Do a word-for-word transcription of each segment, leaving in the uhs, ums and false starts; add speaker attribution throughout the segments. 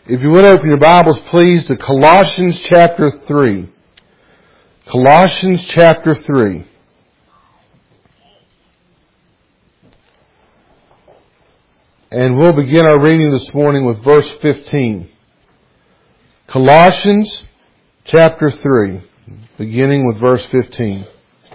Speaker 1: If you would open your Bibles, please, to Colossians chapter three. Colossians chapter three. And we'll begin our reading this morning with verse fifteen. Colossians chapter three, beginning with verse fifteen.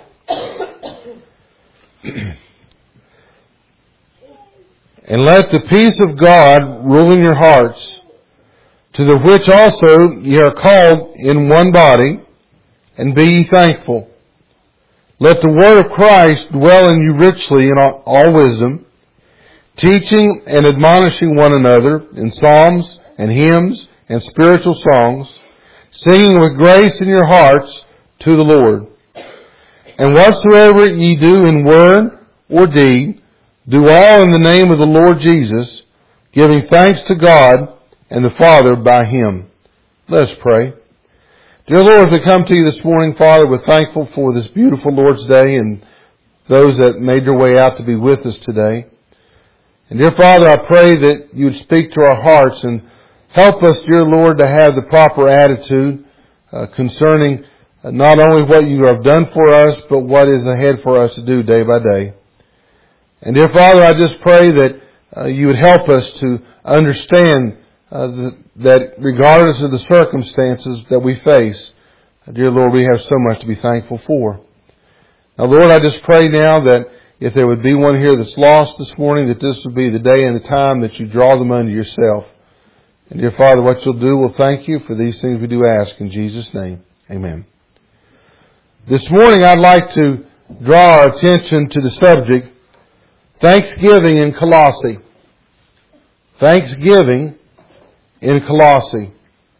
Speaker 1: And let the peace of God rule in your hearts, to the which also ye are called in one body, and be ye thankful. Let the word of Christ dwell in you richly in all wisdom, teaching and admonishing one another in psalms and hymns and spiritual songs, singing with grace in your hearts to the Lord. And whatsoever ye do in word or deed, do all in the name of the Lord Jesus, giving thanks to God and the Father by Him. Let us pray. Dear Lord, as we come to you this morning, Father, we're thankful for this beautiful Lord's Day and those that made their way out to be with us today. And dear Father, I pray that you would speak to our hearts and help us, dear Lord, to have the proper attitude uh, concerning uh, not only what you have done for us, but what is ahead for us to do day by day. And dear Father, I just pray that uh, you would help us to understand uh, the, that regardless of the circumstances that we face, uh, dear Lord, we have so much to be thankful for. Now, Lord, I just pray now that if there would be one here that's lost this morning, that this would be the day and the time that you draw them unto yourself. And dear Father, what you'll do, we'll thank you for these things we do ask in Jesus' name. Amen. This morning, I'd like to draw our attention to the subject, Thanksgiving in Colossae. Thanksgiving in Colossae.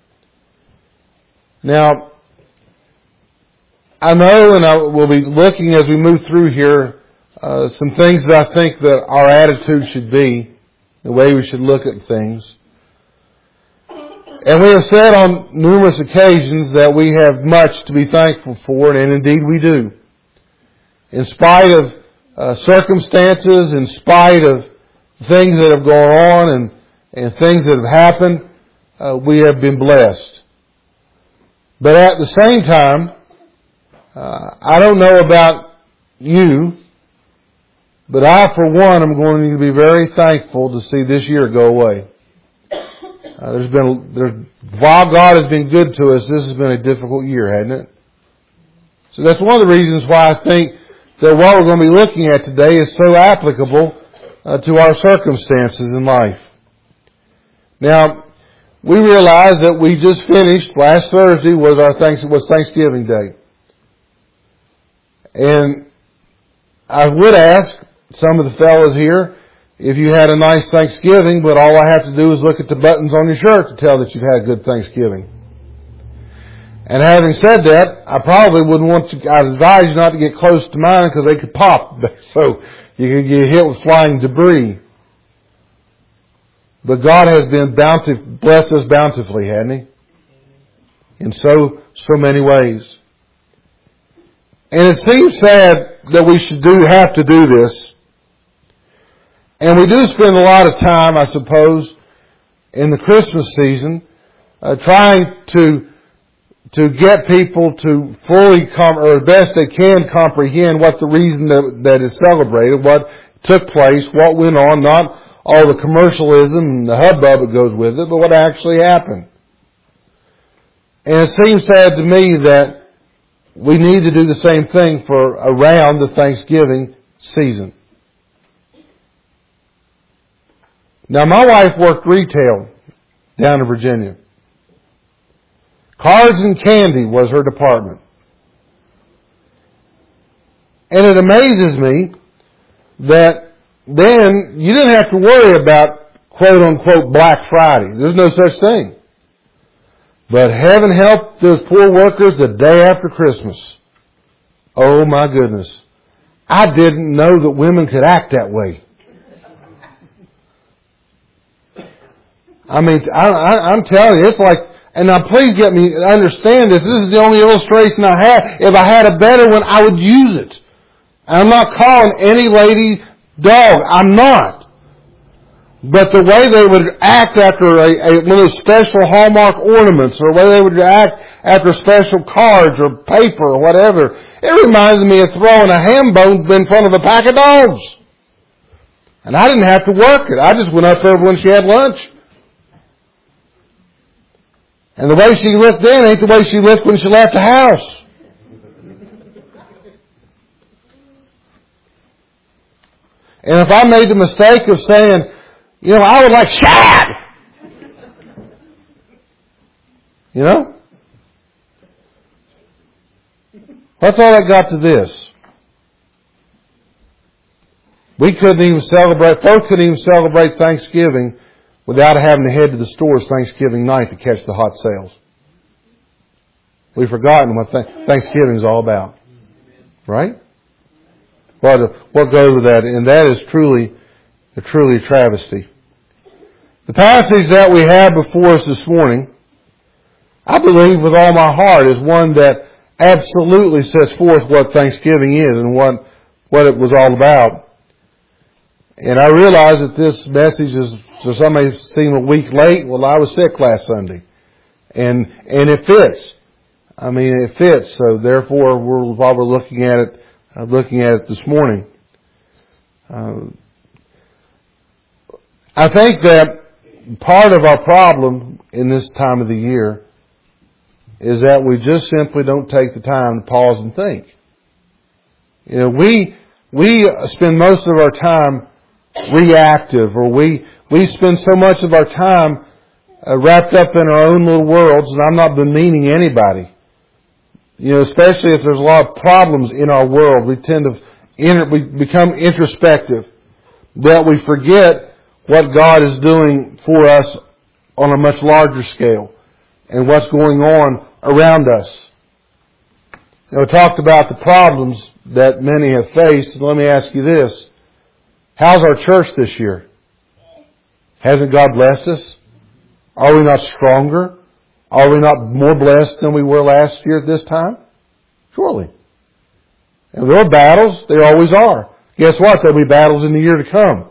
Speaker 1: Now, I know, and I will be looking as we move through here, uh, some things that I think that our attitude should be, the way we should look at things. And we have said on numerous occasions that we have much to be thankful for, and indeed we do. In spite of Uh, circumstances, in spite of things that have gone on and, and things that have happened, uh, we have been blessed. But at the same time, uh, I don't know about you, but I, for one, am going to be very thankful to see this year go away. Uh, there's been, there's, while God has been good to us, this has been a difficult year, hasn't it? So that's one of the reasons why I think that what we're going to be looking at today is so applicable uh, to our circumstances in life. Now, we realize that we just finished, last Thursday was our thanks, was Thanksgiving Day. And I would ask some of the fellas here if you had a nice Thanksgiving, but all I have to do is look at the buttons on your shirt to tell that you've had a good Thanksgiving. And having said that, I probably wouldn't want to, I'd advise you not to get close to mine because they could pop. So you could get hit with flying debris. But God has been bountiful, blessed us bountifully, hasn't He? In so, so many ways. And it seems sad that we should do, have to do this. And we do spend a lot of time, I suppose, in the Christmas season, uh, trying to to get people to fully come, or as best they can comprehend what the reason that, that is celebrated, what took place, what went on, not all the commercialism and the hubbub that goes with it, but what actually happened. And it seems sad to me that we need to do the same thing for around the Thanksgiving season. Now, my wife worked retail down in Virginia. Cards and candy was her department. And it amazes me that then you didn't have to worry about quote unquote Black Friday. There's no such thing. But heaven help those poor workers the day after Christmas. Oh my goodness. I didn't know that women could act that way. I mean, I, I, I'm telling you, it's like, and now please get me to understand this. This is the only illustration I have. If I had a better one, I would use it. I'm not calling any lady dog. I'm not. But the way they would act after a, a, one of those special Hallmark ornaments, or the way they would act after special cards or paper or whatever, it reminds me of throwing a ham bone in front of a pack of dogs. And I didn't have to work it. I just went up there when she had lunch. And the way she looked then ain't the way she looked when she left the house. And if I made the mistake of saying, you know, I would like shad, you know? What's all that got to this? We couldn't even celebrate, folks couldn't even celebrate Thanksgiving without having to head to the stores Thanksgiving night to catch the hot sales. We've forgotten what Thanksgiving is all about. Right? What, what goes with that? And that is truly, a truly travesty. The passage that we have before us this morning, I believe with all my heart, is one that absolutely sets forth what Thanksgiving is and what, what it was all about. And I realize that this message is, so some may seem a week late. Well, I was sick last Sunday. And, and it fits. I mean, it fits. So therefore, we're, while we're looking at it, uh, looking at it this morning, uh, I think that part of our problem in this time of the year is that we just simply don't take the time to pause and think. You know, we, we spend most of our time reactive, or we, we spend so much of our time uh, wrapped up in our own little worlds, and I'm not demeaning anybody. You know, especially if there's a lot of problems in our world, we tend to, inter- we become introspective, that we forget what God is doing for us on a much larger scale and what's going on around us. You know, we talked about the problems that many have faced. Let me ask you this. How's our church this year? Hasn't God blessed us? Are we not stronger? Are we not more blessed than we were last year at this time? Surely. And there are battles. There always are. Guess what? There'll be battles in the year to come.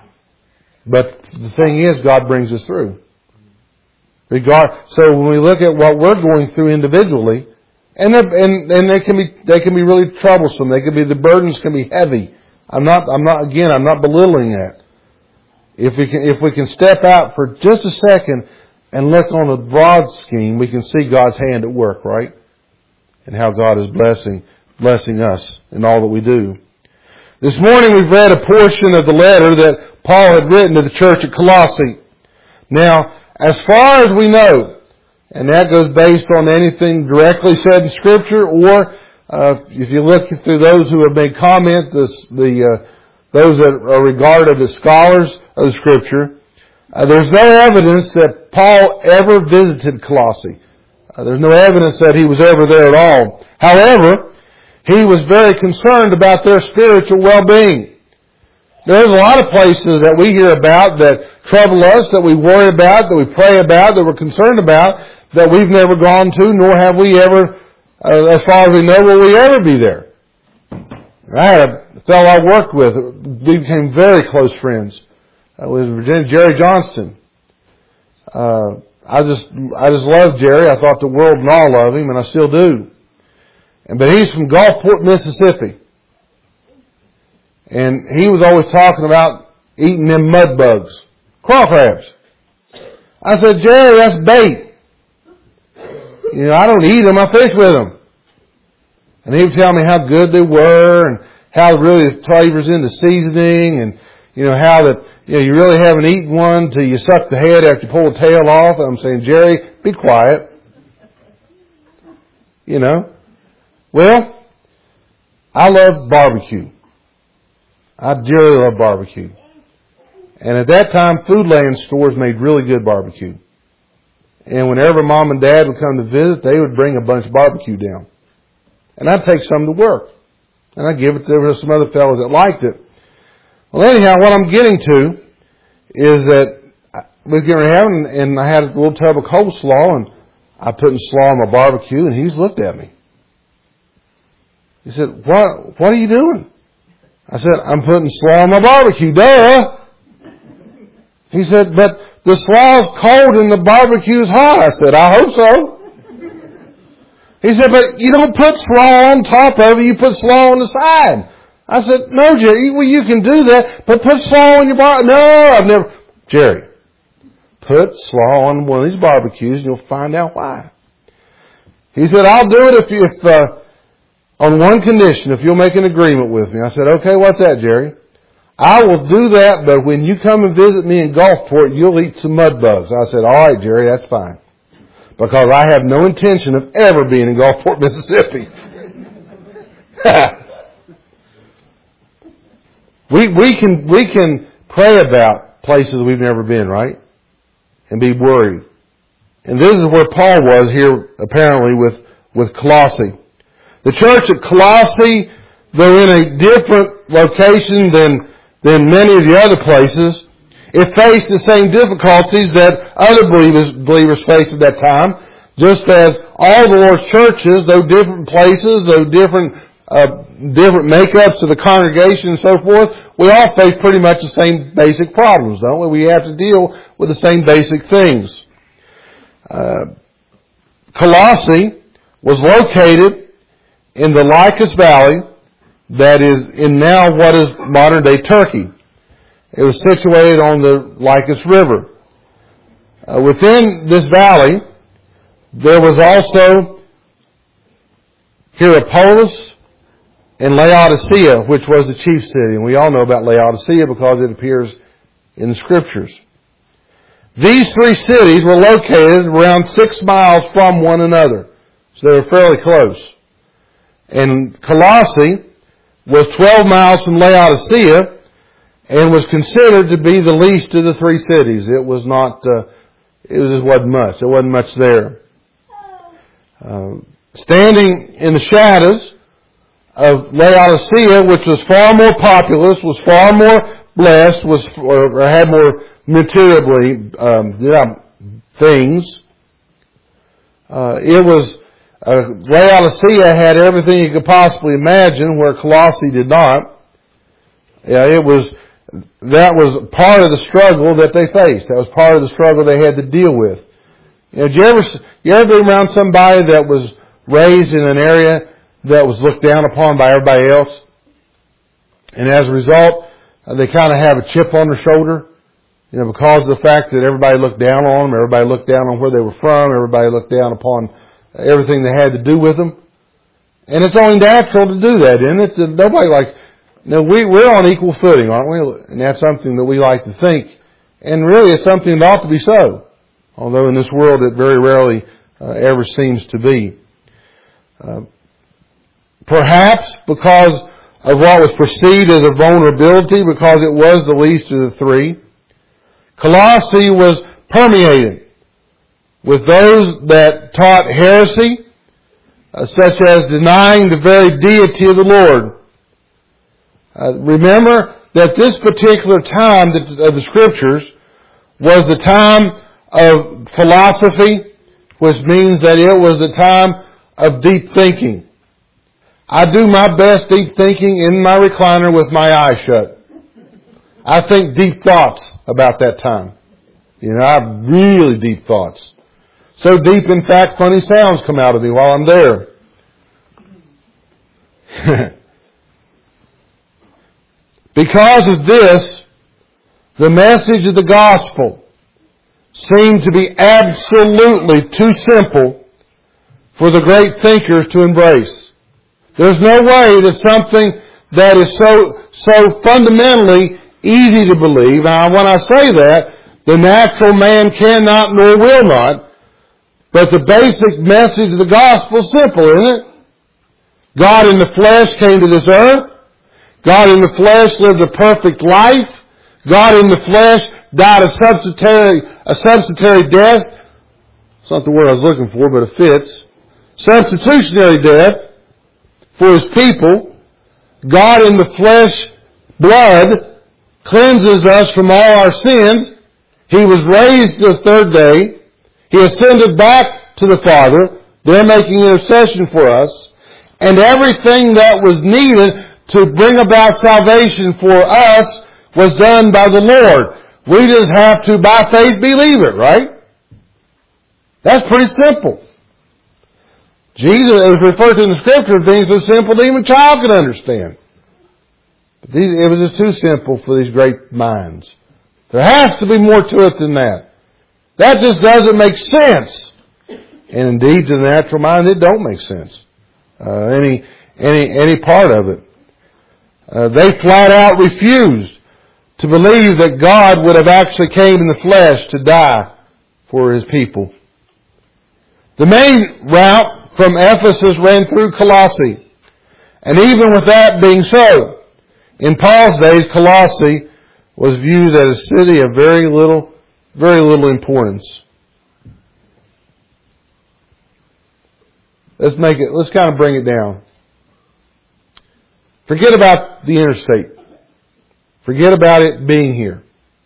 Speaker 1: But the thing is, God brings us through. Regard, so when we look at what we're going through individually, and and and they can be they can be really troublesome. They can be the burdens can be heavy. I'm not I'm not again I'm not belittling that. If we can if we can step out for just a second and look on a broad scheme, we can see God's hand at work, right? And how God is blessing blessing us in all that we do. This morning we've read a portion of the letter that Paul had written to the church at Colossae. Now, as far as we know, and that goes based on anything directly said in Scripture, or uh, if you look through those who have made comment, the, the uh, those that are regarded as scholars of the Scripture, uh, there's no evidence that Paul ever visited Colossae. Uh, there's no evidence that he was ever there at all. However, he was very concerned about their spiritual well-being. There's a lot of places that we hear about that trouble us, that we worry about, that we pray about, that we're concerned about, that we've never gone to, nor have we ever, uh, as far as we know, will we ever be there. I had a fellow I worked with, we became very close friends, uh, with Virginia, Jerry Johnston. Uh, I just, I just loved Jerry. I thought the world and all of him, and I still do. And, but he's from Gulfport, Mississippi. And he was always talking about eating them mud bugs, crawl crabs. I said, Jerry, that's bait. You know, I don't eat them, I fish with them. And he would tell me how good they were and how really the flavors in the seasoning and, you know, how that, you know, you really haven't eaten one till you suck the head after you pull the tail off. I'm saying, Jerry, be quiet. You know. Well, I love barbecue. I dearly love barbecue. And at that time, Foodland stores made really good barbecue. And whenever Mom and Dad would come to visit, they would bring a bunch of barbecue down. And I'd take some to work. And I'd give it to some other fellows that liked it. Well, anyhow, what I'm getting to is that we was getting around and, and I had a little tub of coleslaw and I put in slaw on my barbecue and he's looked at me. He said, what, what are you doing? I said, I'm putting slaw on my barbecue, duh. He said, but the slaw's cold and the barbecue's hot. I said, I hope so. He said, but you don't put slaw on top of it, you put slaw on the side. I said, no, Jerry, well, you can do that, but put slaw on your barbecue. No, I've never. Jerry, put slaw on one of these barbecues and you'll find out why. He said, I'll do it if, you, if uh, on one condition, if you'll make an agreement with me. I said, okay, what's that, Jerry? I will do that, but when you come and visit me in Gulfport, you'll eat some mud bugs. I said, all right, Jerry, that's fine. Because I have no intention of ever being in Gulfport, Mississippi. we, we can, we can pray about places we've never been, right? And be worried. And this is where Paul was here, apparently, with, with Colossae. The church at Colossae, though in a different location than, than many of the other places, it faced the same difficulties that other believers, believers faced at that time. Just as all the Lord's churches, though different places, though different, uh, different makeups of the congregation and so forth, we all face pretty much the same basic problems, don't we? We have to deal with the same basic things. Uh, Colossae was located in the Lycus Valley, that is in now what is modern day Turkey. It was situated on the Lycus River. Uh, within this valley, there was also Hierapolis and Laodicea, which was the chief city. And we all know about Laodicea because it appears in the Scriptures. These three cities were located around six miles from one another. So they were fairly close. And Colossae was twelve miles from Laodicea and was considered to be the least of the three cities. It was not, uh, it was, just wasn't much. There wasn't much there. Uh, standing in the shadows of Laodicea, which was far more populous, was far more blessed, was or, or had more materially um, you know, things. Uh, it was uh, Laodicea had everything you could possibly imagine, where Colossae did not. Yeah, it was that was part of the struggle that they faced. That was part of the struggle they had to deal with. You know, did you ever you ever be around somebody that was raised in an area that was looked down upon by everybody else, and as a result, uh, they kind of have a chip on their shoulder, you know, because of the fact that everybody looked down on them, everybody looked down on where they were from, everybody looked down upon everything they had to do with them, and it's only natural to do that, isn't it? Nobody like, you know, we we're on equal footing, aren't we? And that's something that we like to think, and really, it's something that ought to be so. Although in this world it very rarely uh, ever seems to be. Uh, perhaps because of what was perceived as a vulnerability, because it was the least of the three, Colossae was permeated with those that taught heresy, uh, such as denying the very deity of the Lord. Uh, remember that this particular time of the Scriptures was the time of philosophy, which means that it was the time of deep thinking. I do my best deep thinking in my recliner with my eyes shut. I think deep thoughts about that time. You know, I have really deep thoughts. So deep, in fact, funny sounds come out of me while I'm there. Because of this, the message of the gospel seemed to be absolutely too simple for the great thinkers to embrace. There's no way that something that is so, so fundamentally easy to believe, now when I say that, the natural man cannot nor will not, but the basic message of the gospel is simple, isn't it? God in the flesh came to this earth. God in the flesh lived a perfect life. God in the flesh died a substitutionary, a substitutionary death. It's not the word I was looking for, but it fits. Substitutionary death for His people. God in the flesh blood cleanses us from all our sins. He was raised the third day. He ascended back to the Father. They're making intercession for us. And everything that was needed to bring about salvation for us was done by the Lord. We just have to, by faith, believe it, right? That's pretty simple. Jesus is referred to in the Scripture things so simple that even a child can understand. But these, it was just too simple for these great minds. There has to be more to it than that. That just doesn't make sense. And indeed, to the natural mind, it don't make sense. Uh, any, any, any part of it. Uh, they flat out refused to believe that God would have actually came in the flesh to die for His people. The main route from Ephesus ran through Colossae. And even with that being so, in Paul's days, Colossae was viewed as a city of very little, very little importance. Let's make it, let's kind of bring it down. Forget about the interstate. Forget about it being here.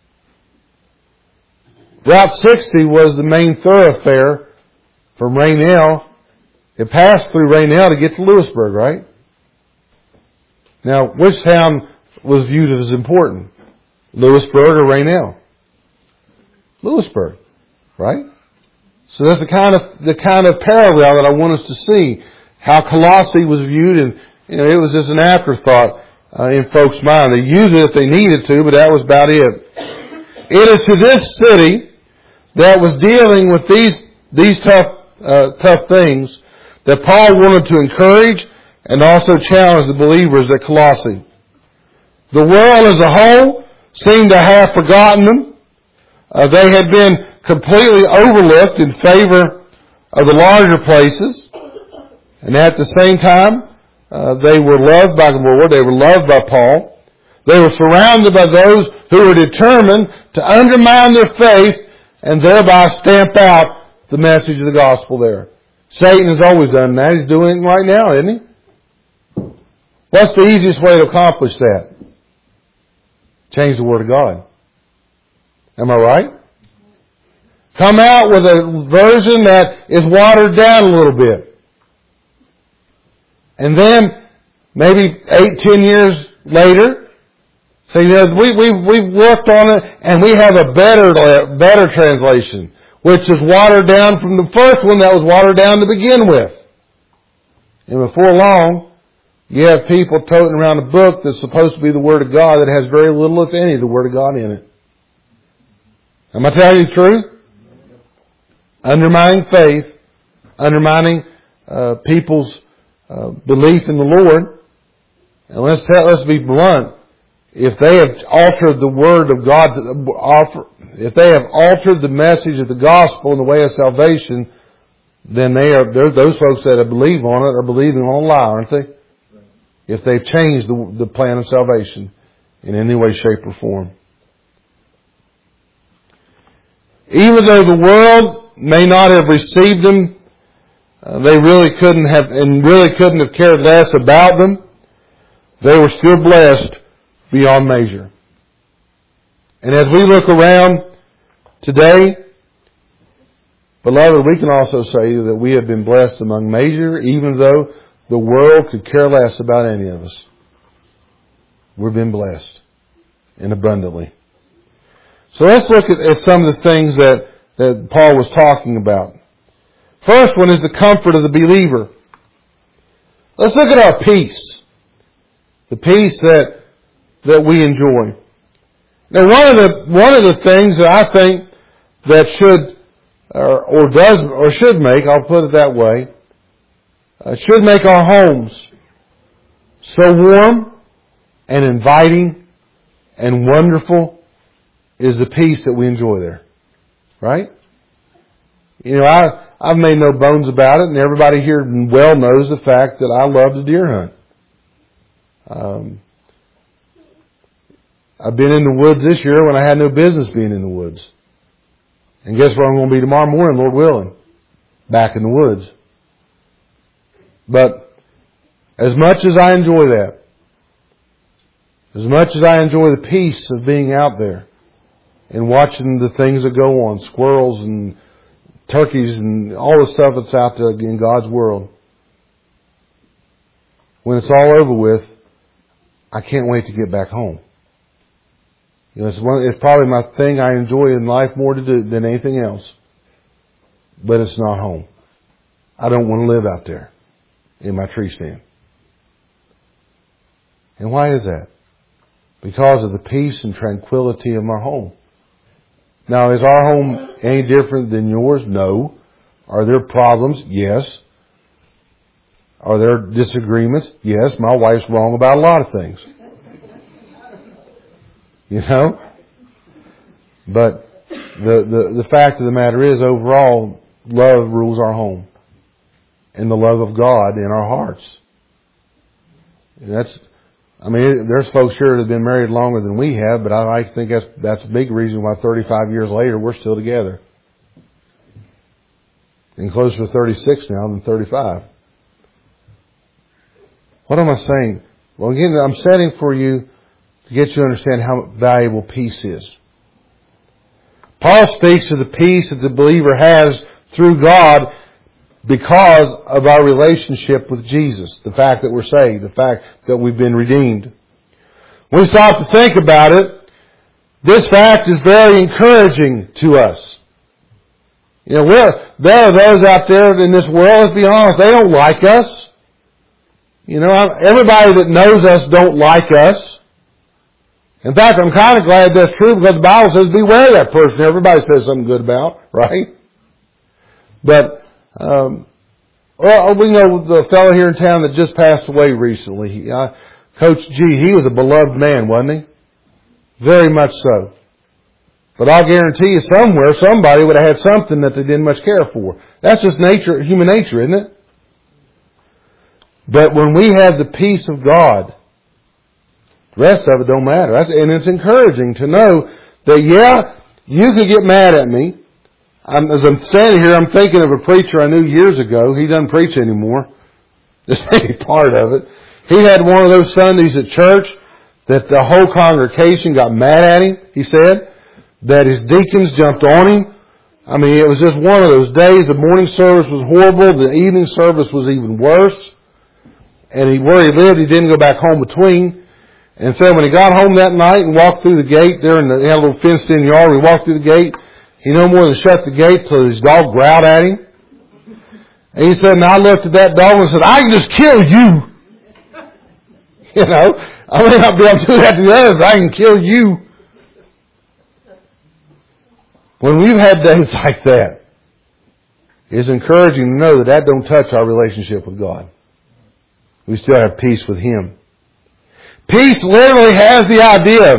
Speaker 1: Route sixty was the main thoroughfare from Raynell. It passed through Raynell to get to Lewisburg, right? Now, which town was viewed as important? Lewisburg or Raynell? Lewisburg, right? So that's the kind of the kind of parallel that I want us to see. How Colossae was viewed, and you know, it was just an afterthought uh, in folks' mind. They used it if they needed to, but that was about it. It is to this city that was dealing with these these tough uh, tough things that Paul wanted to encourage and also challenge the believers at Colossae. The world as a whole seemed to have forgotten them. Uh, they had been completely overlooked in favor of the larger places. And at the same time, uh, they were loved by the Lord. They were loved by Paul. They were surrounded by those who were determined to undermine their faith and thereby stamp out the message of the gospel there. Satan has always done that. He's doing it right now, isn't he? What's the easiest way to accomplish that? Change the Word of God. Am I right? Come out with a version that is watered down a little bit. And then, maybe eight, ten years later, say, you know, we, we, we've worked on it and we have a better, better translation, which is watered down from the first one that was watered down to begin with. And before long, you have people toting around a book that's supposed to be the Word of God that has very little, if any, of the Word of God in it. Am I telling you the truth? Undermining faith, undermining uh, people's uh, belief in the Lord. And let's tell, let's be blunt. If they have altered the Word of God, offer, if they have altered the message of the gospel and the way of salvation, then they are those folks that believe on it are believing on a lie, aren't they? If they've changed the, the plan of salvation in any way, shape, or form. Even though the world may not have received them, uh, they really couldn't have, and really couldn't have cared less about them, they were still blessed beyond measure. And as we look around today, beloved, we can also say that we have been blessed among measure, even though the world could care less about any of us. We've been blessed and abundantly. So let's look at, at some of the things that, that Paul was talking about. First one is the comfort of the believer. Let's look at our peace. The peace that, that we enjoy. Now one of the, one of the things that I think that should, or, or does, or should make, I'll put it that way, uh, should make our homes so warm and inviting and wonderful is the peace that we enjoy there. Right? You know, I, I've made no bones about it, and everybody here well knows the fact that I love to deer hunt. Um, I've been in the woods this year when I had no business being in the woods. And guess where I'm going to be tomorrow morning, Lord willing? Back in the woods. But as much as I enjoy that, as much as I enjoy the peace of being out there and watching the things that go on, squirrels and turkeys and all the stuff that's out there in God's world, when it's all over with, I can't wait to get back home. You know, it's, one, it's probably my thing I enjoy in life more to do than anything else. But it's not home. I don't want to live out there in my tree stand. And why is that? Because of the peace and tranquility of my home. Now, is our home any different than yours? No. Are there problems? Yes. Are there disagreements? Yes. My wife's wrong about a lot of things. You know? But the, the, the fact of the matter is, overall, love rules our home. And the love of God in our hearts. And that's, I mean, there's folks here that have been married longer than we have, but I, I think that's, that's a big reason why thirty-five years later we're still together. And closer to thirty-six now than thirty-five. What am I saying? Well, again, I'm setting for you to get you to understand how valuable peace is. Paul speaks of the peace that the believer has through God because of our relationship with Jesus. The fact that we're saved. The fact that we've been redeemed. When we stop to think about it, this fact is very encouraging to us. You know, we're, there are those out there in this world, let's be honest, they don't like us. You know, everybody that knows us don't like us. In fact, I'm kind of glad that's true because the Bible says beware that person everybody says something good about, right? But, um, well, we know the fellow here in town that just passed away recently. He, uh, Coach G, he was a beloved man, wasn't he? Very much so. But I'll guarantee you somewhere somebody would have had something that they didn't much care for. That's just nature, human nature, isn't it? But when we have the peace of God, the rest of it don't matter. And it's encouraging to know that, yeah, you could get mad at me. I'm, as I'm standing here, I'm thinking of a preacher I knew years ago. He doesn't preach anymore. Just any part of it. He had one of those Sundays at church that the whole congregation got mad at him, he said. That his deacons jumped on him. I mean, it was just one of those days. The morning service was horrible. The evening service was even worse. And he, where he lived, he didn't go back home between. And so when he got home that night and walked through the gate there, in the, he had a little fenced-in yard, he walked through the gate. He no more than shut the gate till his dog growled at him. And he said, and I looked at that dog and said, I can just kill you. You know, I may not be able to do that to the others, but I can kill you. When we've had days like that, it's encouraging to know that that don't touch our relationship with God. We still have peace with Him. Peace literally has the idea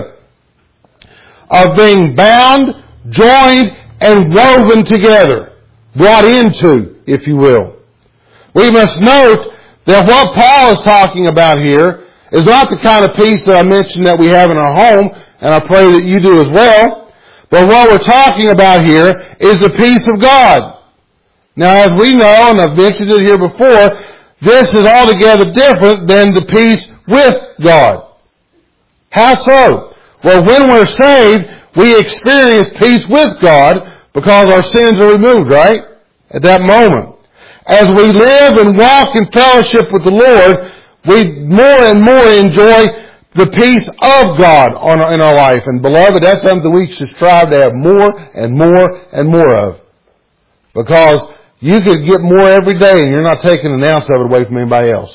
Speaker 1: of being bound, joined, and woven together. Brought into, if you will. We must note that what Paul is talking about here is not the kind of peace that I mentioned that we have in our home, and I pray that you do as well. But what we're talking about here is the peace of God. Now, as we know, and I've mentioned it here before, this is altogether different than the peace with God. How so? Well, when we're saved, we experience peace with God because our sins are removed, right? At that moment. As we live and walk in fellowship with the Lord, we more and more enjoy the peace of God on our, in our life. And beloved, that's something we should strive to have more and more and more of. Because you could get more every day and you're not taking an ounce of it away from anybody else.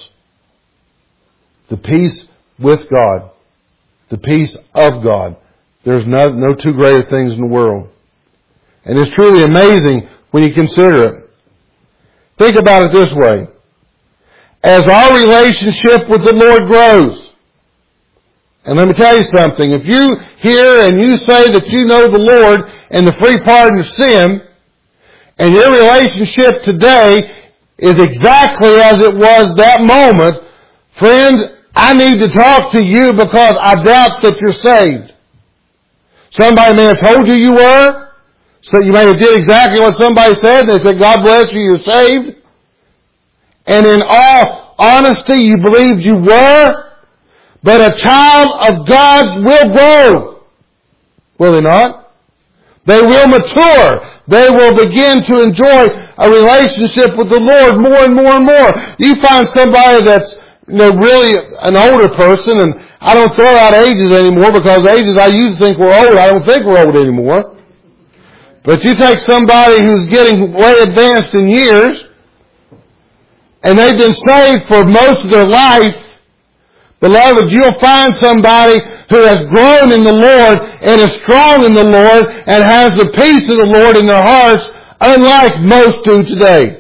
Speaker 1: The peace with God. The peace of God. There's no, no two greater things in the world. And it's truly amazing when you consider it. Think about it this way. As our relationship with the Lord grows, and let me tell you something, if you hear and you say that you know the Lord and the free pardon of sin, and your relationship today is exactly as it was that moment, friends, I need to talk to you because I doubt that you're saved. Somebody may have told you you were, so you may have did exactly what somebody said, and they said, God bless you, you're saved. And in all honesty, you believed you were. But a child of God's will grow. Will they not? They will mature. They will begin to enjoy a relationship with the Lord more and more and more. You find somebody that's you know, really an older person, and I don't throw out ages anymore because ages I used to think were old, I don't think we're old anymore. But you take somebody who's getting way advanced in years, and they've been saved for most of their life, beloved, you'll find somebody who has grown in the Lord and is strong in the Lord and has the peace of the Lord in their hearts, unlike most do today.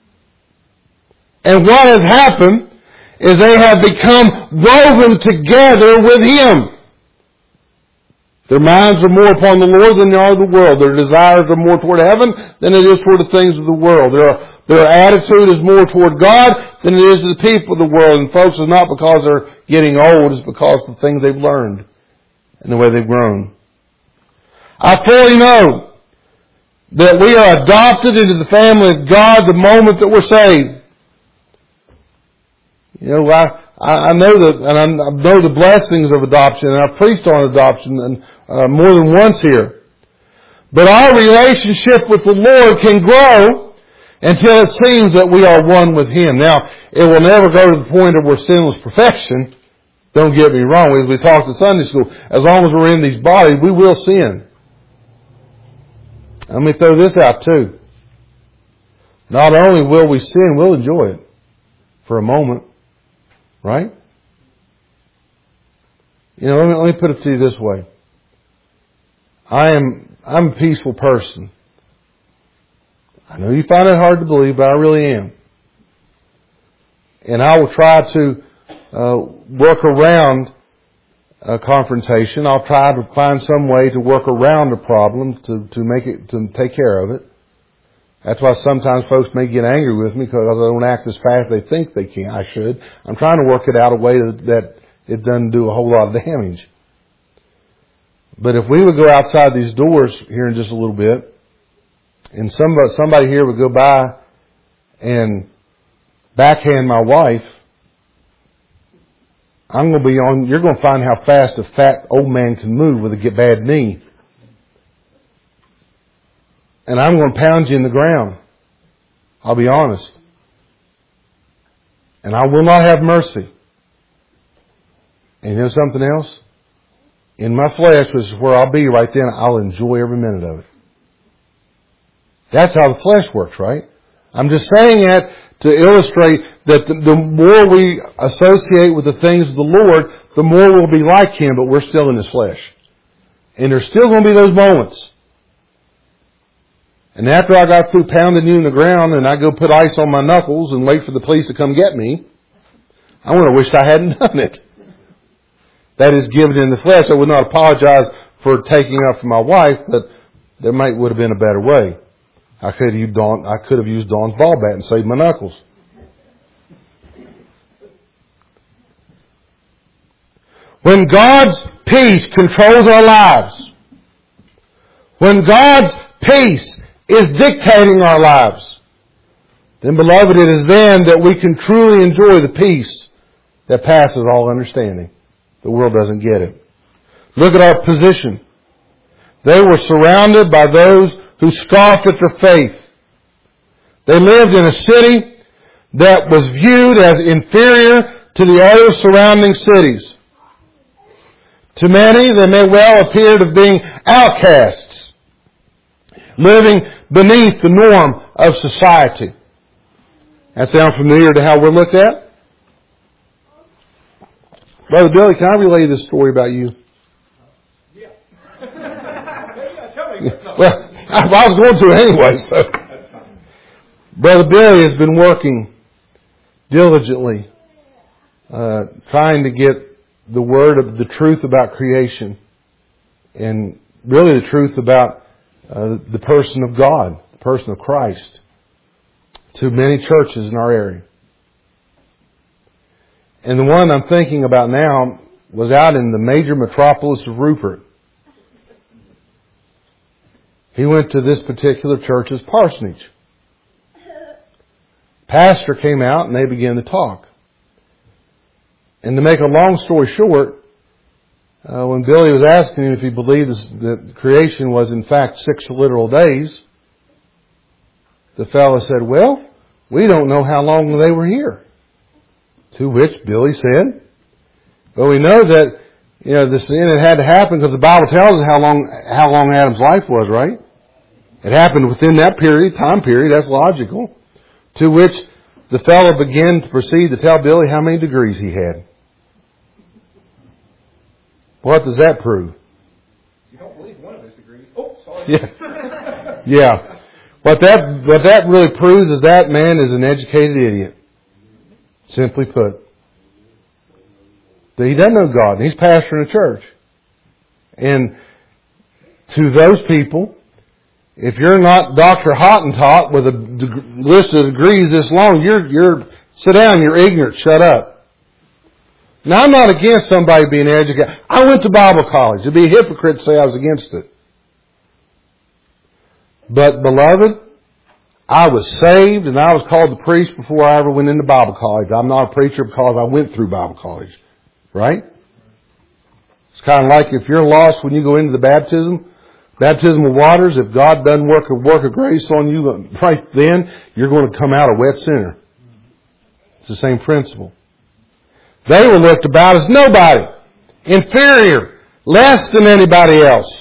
Speaker 1: And what has happened is they have become woven together with Him. Their minds are more upon the Lord than they are the world. Their desires are more toward heaven than it is toward the things of the world. Their, their attitude is more toward God than it is to the people of the world. And folks, it's not because they're getting old. It's because of the things they've learned and the way they've grown. I fully know that we are adopted into the family of God the moment that we're saved. You know, I, I know that, and I know the blessings of adoption, and I've preached on adoption and, uh, more than once here. But our relationship with the Lord can grow until it seems that we are one with Him. Now, it will never go to the point of we're sinless perfection. Don't get me wrong. As we talked in Sunday school, as long as we're in these bodies, we will sin. Let me throw this out too. Not only will we sin, we'll enjoy it for a moment. Right? You know, let me, let me put it to you this way. I am, I'm a peaceful person. I know you find it hard to believe, but I really am. And I will try to uh, work around a confrontation. I'll try to find some way to work around a problem to, to make it, to take care of it. That's why sometimes folks may get angry with me because I don't act as fast as they think they can. I should. I'm trying to work it out a way that, that it doesn't do a whole lot of damage. But if we would go outside these doors here in just a little bit, and somebody, somebody here would go by and backhand my wife, I'm going to be on, you're going to find how fast a fat old man can move with a bad knee. And I'm going to pound you in the ground. I'll be honest. And I will not have mercy. And you know something else? In my flesh, which is where I'll be right then, I'll enjoy every minute of it. That's how the flesh works, right? I'm just saying that to illustrate that the, the more we associate with the things of the Lord, the more we'll be like Him, but we're still in His flesh. And there's still going to be those moments. And after I got through pounding you in the ground and I go put ice on my knuckles and wait for the police to come get me, I'm going to wish I hadn't done it. That is given in the flesh. I would not apologize for taking up for my wife, but there might would have been a better way. I could have used Dawn, I could have used Dawn's ball bat and saved my knuckles. When God's peace controls our lives, when God's peace is dictating our lives, then, beloved, it is then that we can truly enjoy the peace that passes all understanding. The world doesn't get it. Look at our position. They were surrounded by those who scoffed at their faith. They lived in a city that was viewed as inferior to the other surrounding cities. To many, they may well appear to being outcasts, living beneath the norm of society. That sound familiar to how we're looked at? Brother Billy, can I relay this story about you?
Speaker 2: Yeah. yeah tell me.
Speaker 1: Well, I was going to anyway, so. Brother Billy has been working diligently, uh, trying to get the word of the truth about creation and really the truth about uh, the person of God, the person of Christ, to many churches in our area. And the one I'm thinking about now was out in the major metropolis of Rupert. He went to this particular church's parsonage. Pastor came out and they began to talk. And to make a long story short, uh, when Billy was asking him if he believed that creation was in fact six literal days, the fellow said, well, we don't know how long they were here. To which Billy said, well, we know that, you know, the sin it had to happen because the Bible tells us how long, how long Adam's life was, right? It happened within that period, time period, that's logical. To which the fellow began to proceed to tell Billy how many degrees he had. What does that prove?
Speaker 2: You don't believe one of his degrees. Oh, sorry.
Speaker 1: Yeah. Yeah. What that, what that really proves is that man is an educated idiot. Simply put. That he doesn't know God. And he's pastoring a church. And to those people, if you're not Doctor Hottentot with a deg- list of degrees this long, you're, you're, sit down, you're ignorant, shut up. Now, I'm not against somebody being educated. I went to Bible college. It'd be a hypocrite to say I was against it. But, beloved, I was saved and I was called to preach before I ever went into Bible college. I'm not a preacher because I went through Bible college. Right? It's kind of like if you're lost when you go into the baptism, baptism of waters, if God doesn't work a work of grace on you right then, you're going to come out a wet sinner. It's the same principle. They were looked about as nobody, inferior, less than anybody else.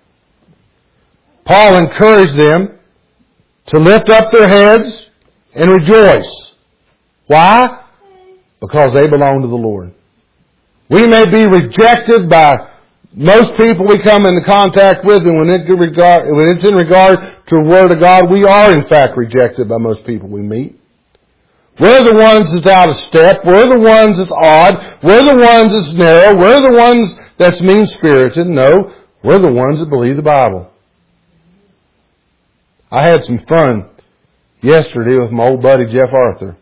Speaker 1: Paul encouraged them to lift up their heads and rejoice. Why? Because they belong to the Lord. We may be rejected by most people we come into contact with, and when, it regard, when it's in regard to the Word of God, we are in fact rejected by most people we meet. We're the ones that's out of step. We're the ones that's odd. We're the ones that's narrow. We're the ones that's mean-spirited. No, we're the ones that believe the Bible. I had some fun yesterday with my old buddy Jeff Arthur.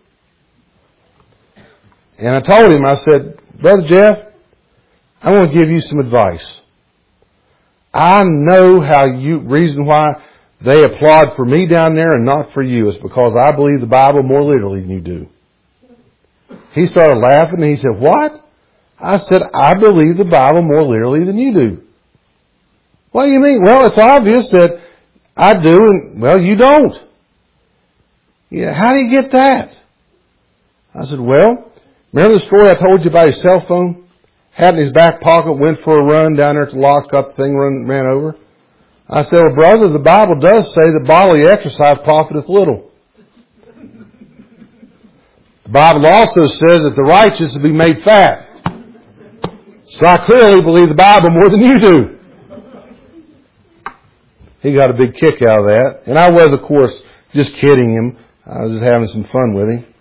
Speaker 1: And I told him, I said, Brother Jeff, I want to give you some advice. I know how you, reason why they applaud for me down there and not for you is because I believe the Bible more literally than you do. He started laughing and he said, what? I said, I believe the Bible more literally than you do. What do you mean? Well, it's obvious that I do and, well, you don't. Yeah, how do you get that? I said, well, remember the story I told you about his cell phone? Had it in his back pocket, went for a run down there at the lock, got the thing, run, ran over. I said, well, brother, the Bible does say that bodily exercise profiteth little. The Bible also says that the righteous will be made fat. So I clearly believe the Bible more than you do. He got a big kick out of that. And I was, of course, just kidding him. I was just having some fun with him.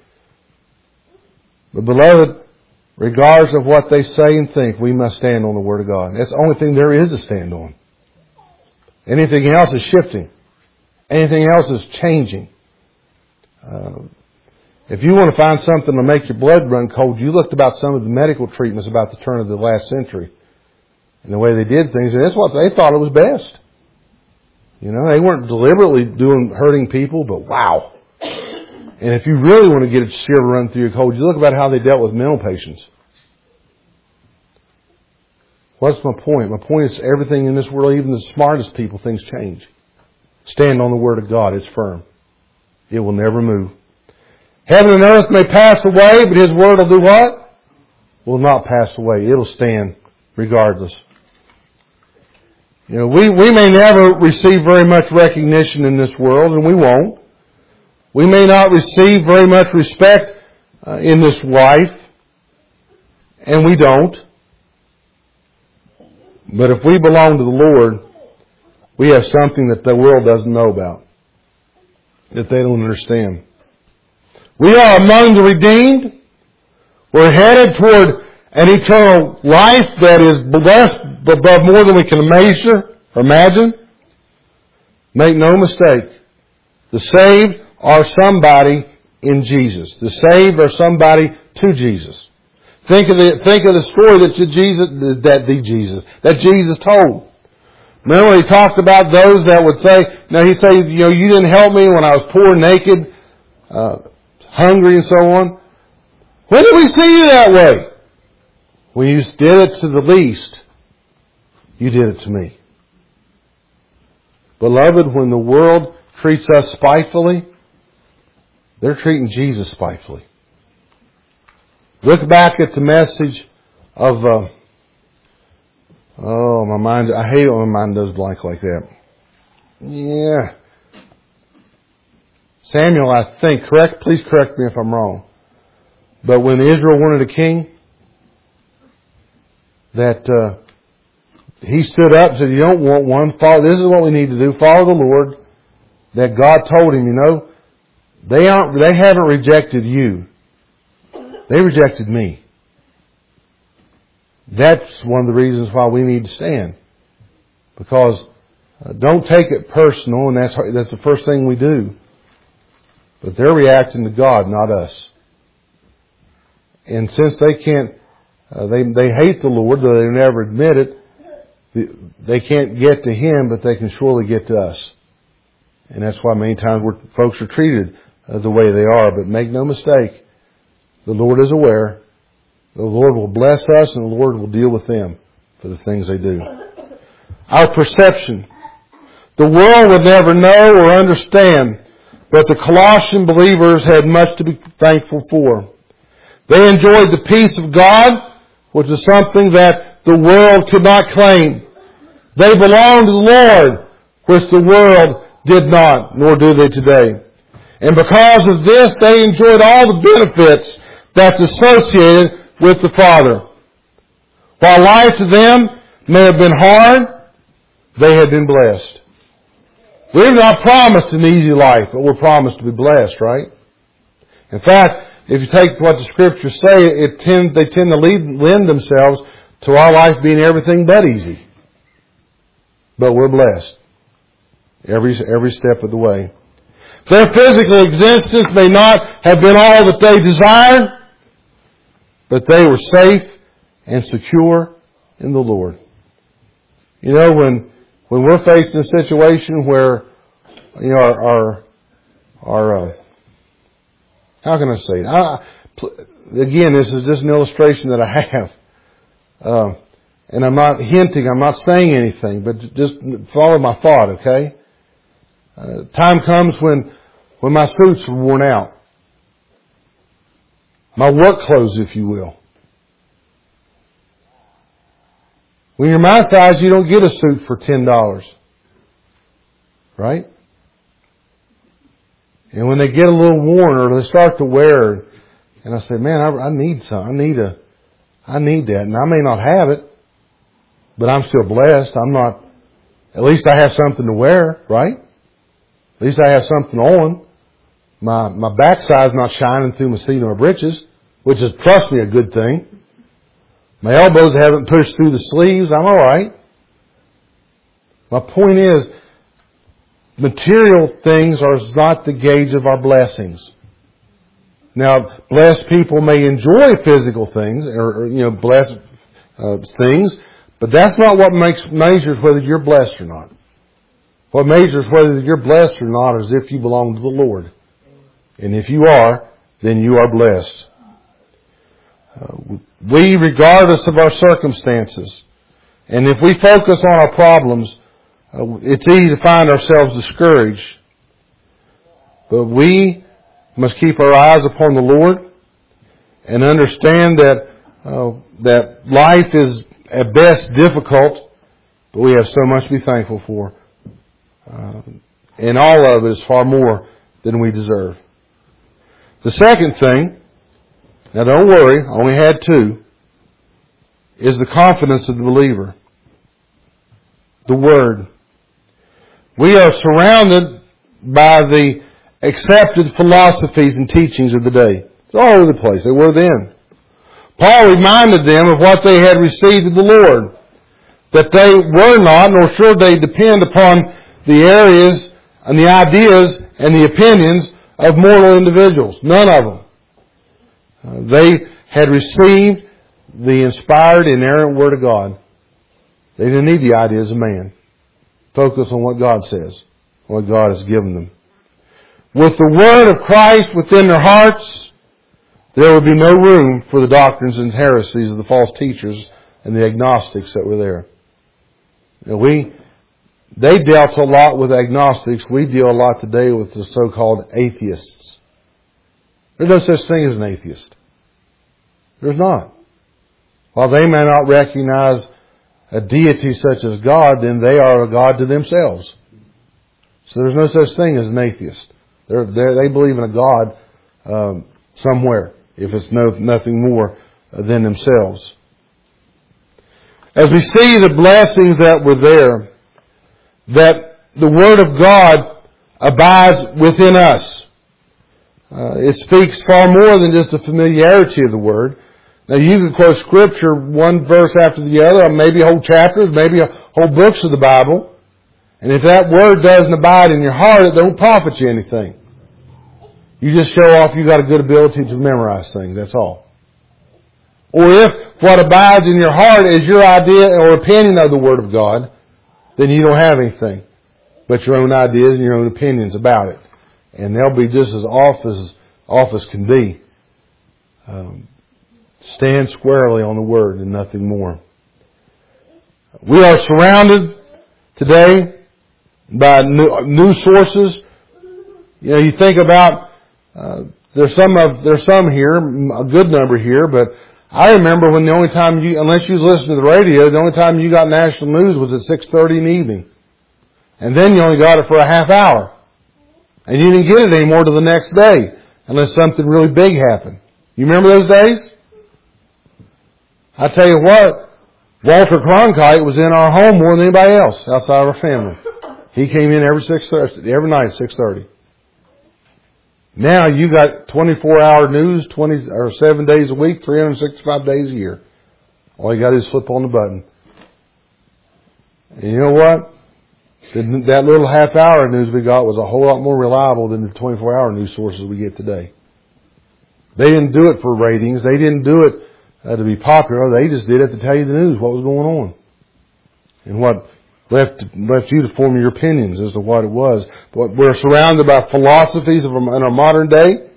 Speaker 1: But beloved, regardless of what they say and think, we must stand on the Word of God. That's the only thing there is to stand on. Anything else is shifting. Anything else is changing. Uh, if you want to find something to make your blood run cold, you looked about some of the medical treatments about the turn of the last century. And the way they did things, and that's what they thought it was best. You know, they weren't deliberately doing hurting people, but wow. And if you really want to get a shiver run through your cold, you look about how they dealt with mental patients. What's my point? My point is everything in this world, even the smartest people, things change. Stand on the Word of God. It's firm. It will never move. Heaven and earth may pass away, but His Word will do what? Will not pass away. It'll stand regardless. You know, we, we may never receive very much recognition in this world, and we won't. We may not receive very much respect uh, in this life, and we don't. But if we belong to the Lord, we have something that the world doesn't know about, that they don't understand. We are among the redeemed. We're headed toward an eternal life that is blessed above more than we can measure or imagine. Make no mistake, the saved are somebody in Jesus. The saved are somebody to Jesus. Think of the think of the story that Jesus that the Jesus that Jesus told. Remember when He talked about those that would say, "Now He said, you know, you didn't help me when I was poor, naked, uh, hungry, and so on." When did we see you that way? When you did it to the least, you did it to me. Beloved, when the world treats us spitefully, they're treating Jesus spitefully. Look back at the message of, uh, oh, my mind, I hate it when my mind does blank like that. Yeah. Samuel, I think, correct, please correct me if I'm wrong. But when Israel wanted a king, that, uh, he stood up and said, you don't want one. Follow, this is what we need to do. Follow the Lord. That God told him, you know, they aren't, they haven't rejected you. They rejected me. That's one of the reasons why we need to stand. Because uh, don't take it personal, and that's that's the first thing we do. But they're reacting to God, not us. And since they can't, uh, they they hate the Lord, though they never admit it, they can't get to Him, but they can surely get to us. And that's why many times we're, folks are treated uh, the way they are. But make no mistake, the Lord is aware. The Lord will bless us, and the Lord will deal with them for the things they do. Our perception. The world would never know or understand, but the Colossian believers had much to be thankful for. They enjoyed the peace of God, which is something that the world could not claim. They belonged to the Lord, which the world did not, nor do they today. And because of this, they enjoyed all the benefits that's associated with the Father. While life to them may have been hard, they had been blessed. We're not promised an easy life, but we're promised to be blessed, right? In fact, if you take what the Scriptures say, it tend, they tend to lead, lend themselves to our life being everything but easy. But we're blessed. Every, every step of the way. Their physical existence may not have been all that they desired, but they were safe and secure in the Lord. You know, when when we're faced in a situation where, you know, our, our, our uh, how can I say it? I, again, this is just an illustration that I have. Uh, and I'm not hinting, I'm not saying anything, but just follow my thought, okay? Uh, time comes when, when my suits are worn out. My work clothes, if you will. When you're my size, you don't get a suit for ten dollars. Right? And when they get a little worn or they start to wear, and I say, man, I, I need some. I need a, I need that. And I may not have it, but I'm still blessed. I'm not, at least I have something to wear, right? At least I have something on. My, my backside's not shining through my seat or my britches, which is, trust me, a good thing. My elbows haven't pushed through the sleeves. I'm alright. My point is, material things are not the gauge of our blessings. Now, blessed people may enjoy physical things, or, or you know, blessed uh, things, but that's not what makes measures whether you're blessed or not. What measures whether you're blessed or not is if you belong to the Lord. And if you are, then you are blessed. Uh, we, regardless of our circumstances, and if we focus on our problems, uh, it's easy to find ourselves discouraged. But we must keep our eyes upon the Lord and understand that uh, that life is at best difficult, but we have so much to be thankful for. Uh, and all of it is far more than we deserve. The second thing, now don't worry, I only had two, is the confidence of the believer. The Word. We are surrounded by the accepted philosophies and teachings of the day. It's all over the place. They were then. Paul reminded them of what they had received of the Lord. That they were not, nor should they depend upon the areas and the ideas and the opinions of mortal individuals. None of them. Uh, they had received the inspired, inerrant Word of God. They didn't need the ideas of man. Focus on what God says, what God has given them. With the Word of Christ within their hearts, there would be no room for the doctrines and heresies of the false teachers and the agnostics that were there. Now we, they dealt a lot with agnostics. We deal a lot today with the so-called atheists. There's no such thing as an atheist. There's not. While they may not recognize a deity such as God, then they are a God to themselves. So there's no such thing as an atheist. They're, they're, they believe in a God um, somewhere, if it's no, nothing more than themselves. As we see the blessings that were there, that the Word of God abides within us. Uh, it speaks far more than just the familiarity of the Word. Now you can quote Scripture one verse after the other, or maybe whole chapters, maybe whole books of the Bible. And if that Word doesn't abide in your heart, it don't profit you anything. You just show off you got a good ability to memorize things, that's all. Or if what abides in your heart is your idea or opinion of the Word of God, then you don't have anything but your own ideas and your own opinions about it. And they'll be just as off as off as can be. Um, stand squarely on the Word and nothing more. We are surrounded today by new, new sources. You know, you think about uh, there's some of there's some here, a good number here, but I remember when the only time you, unless you was listening to the radio, the only time you got national news was at six thirty in the evening. And then you only got it for a half hour. And you didn't get it anymore till the next day, unless something really big happened. You remember those days? I tell you what, Walter Cronkite was in our home more than anybody else outside of our family. He came in every six thirty, every night at six thirty. Now you got twenty-four hour news, twenty or seven days a week, three hundred sixty-five days a year. All you got to do is flip on the button. And you know what? That little half hour news we got was a whole lot more reliable than the twenty-four hour news sources we get today. They didn't do it for ratings. They didn't do it uh, to be popular. They just did it to tell you the news, what was going on. And what left left you to form your opinions as to what it was. But we're surrounded by philosophies of in our modern day.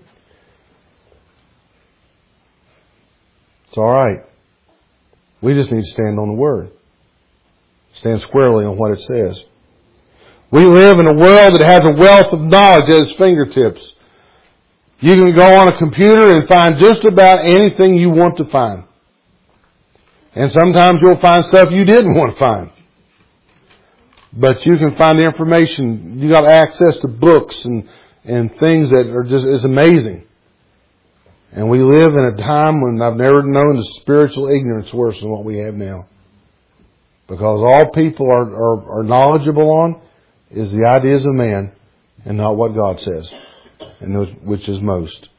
Speaker 1: It's all right. We just need to stand on the Word. Stand squarely on what it says. We live in a world that has a wealth of knowledge at its fingertips. You can go on a computer and find just about anything you want to find. And sometimes you'll find stuff you didn't want to find. But you can find the information. You got access to books and, and things that are just is amazing. And we live in a time when I've never known the spiritual ignorance worse than what we have now. Because all people are, are, are knowledgeable on is the ideas of man and not what God says, and those, which is most.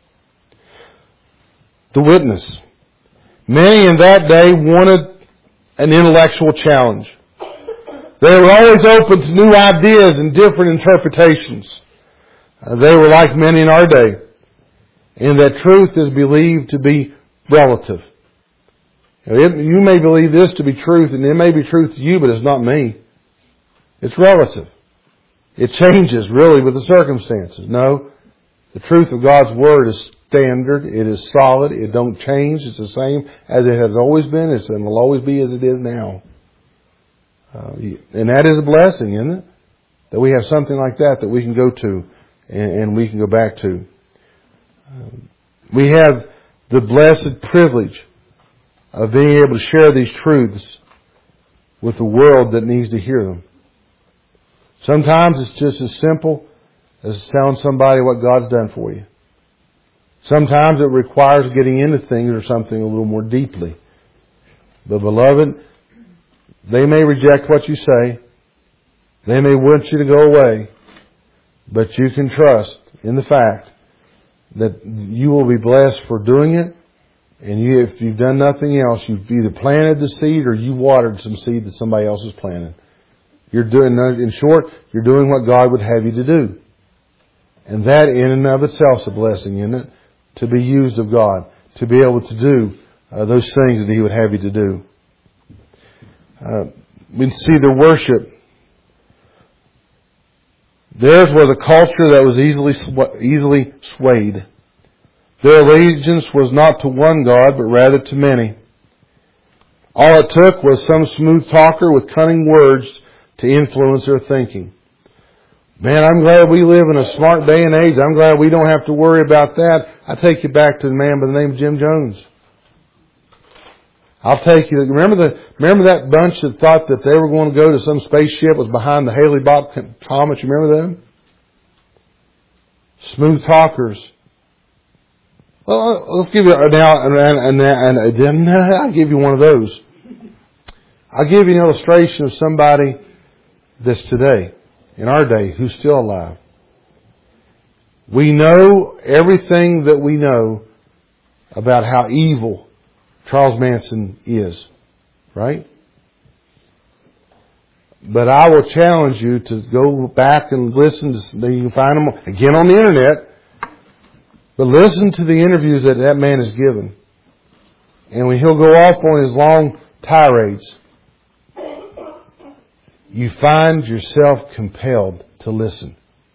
Speaker 1: The witness. Many in that day wanted an intellectual challenge. They were always open to new ideas and different interpretations. Uh, they were like many in our day, in that truth is believed to be relative. It, you may believe this to be truth, and it may be truth to you, but it's not me. It's relative. It changes really with the circumstances. No, the truth of God's Word is standard. It is solid. It don't change. It's the same as it has always been. It's, and will always be as it is now. Uh, and that is a blessing, isn't it? That we have something like that that we can go to and, and we can go back to. Uh, we have the blessed privilege of being able to share these truths with the world that needs to hear them. Sometimes it's just as simple as telling somebody what God's done for you. Sometimes it requires getting into things or something a little more deeply. But beloved, they may reject what you say. They may want you to go away. But you can trust in the fact that you will be blessed for doing it. And you, if you've done nothing else, you've either planted the seed or you watered some seed that somebody else has planted. You're doing, in short, you're doing what God would have you to do. And that in and of itself is a blessing, isn't it? To be used of God. To be able to do uh, those things that He would have you to do. Uh, we see their worship. Theirs was a culture that was easily sw- easily swayed. Their allegiance was not to one God, but rather to many. All it took was some smooth talker with cunning words to influence their thinking. Man, I'm glad we live in a smart day and age. I'm glad we don't have to worry about that. I take you back to the man by the name of Jim Jones. I'll take you. Remember the remember that bunch that thought that they were going to go to some spaceship was behind the Haley-Bob comet? You remember them? Smooth talkers. Well, let's give you now, and, and, and, and I'll give you one of those. I'll give you an illustration of somebody that's today, in our day, who's still alive. We know everything that we know about how evil Charles Manson is, right? But I will challenge you to go back and listen to, you can find them again on the internet, but listen to the interviews that that man has given. And when he'll go off on his long tirades, you find yourself compelled to listen.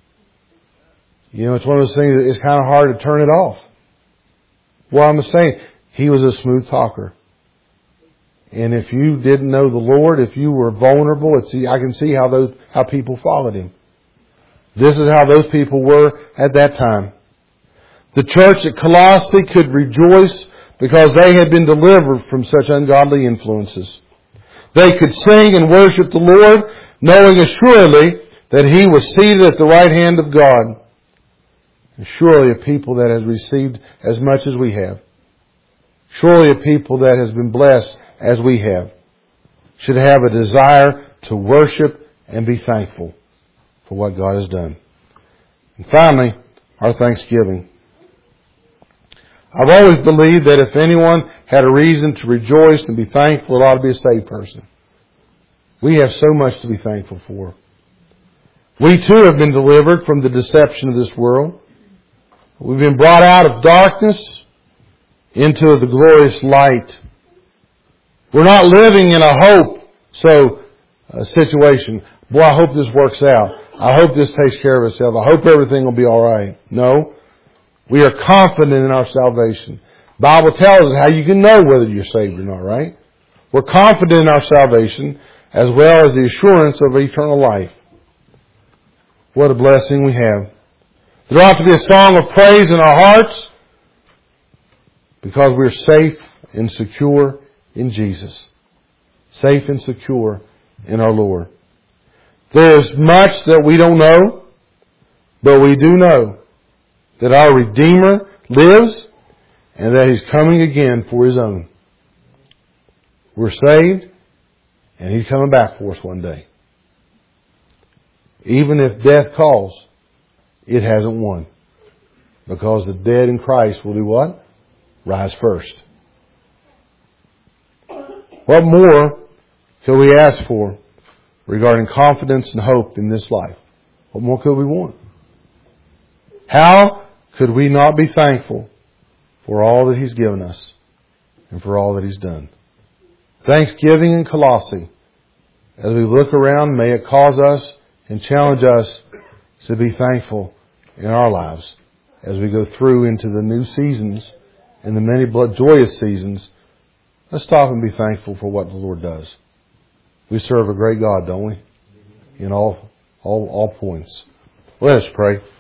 Speaker 1: You know, it's one of those things that it's kind of hard to turn it off. Well, I'm saying, he was a smooth talker. And if you didn't know the Lord, if you were vulnerable, it's, I can see how those, how people followed him. This is how those people were at that time. The church at Colossae could rejoice because they had been delivered from such ungodly influences. They could sing and worship the Lord, knowing assuredly that He was seated at the right hand of God. And surely a people that has received as much as we have, surely a people that has been blessed as we have, should have a desire to worship and be thankful for what God has done. And finally, our thanksgiving. I've always believed that if anyone had a reason to rejoice and be thankful, it ought to be a saved person. We have so much to be thankful for. We too have been delivered from the deception of this world. We've been brought out of darkness into the glorious light. We're not living in a hope so uh, situation. Boy, I hope this works out. I hope this takes care of itself. I hope everything will be all right. No. We are confident in our salvation. The Bible tells us how you can know whether you're saved or not, right? We're confident in our salvation as well as the assurance of eternal life. What a blessing we have. There ought to be a song of praise in our hearts because we're safe and secure in Jesus. Safe and secure in our Lord. There is much that we don't know, but we do know that our Redeemer lives and that He's coming again for His own. We're saved and He's coming back for us one day. Even if death calls, it hasn't won. Because the dead in Christ will do what? Rise first. What more could we ask for regarding confidence and hope in this life? What more could we want? How could we not be thankful for all that He's given us and for all that He's done? Thanksgiving in Colossae. As we look around, may it cause us and challenge us to be thankful in our lives as we go through into the new seasons and the many joyous seasons. Let's stop and be thankful for what the Lord does. We serve a great God, don't we? In all, all, all points. Let us pray.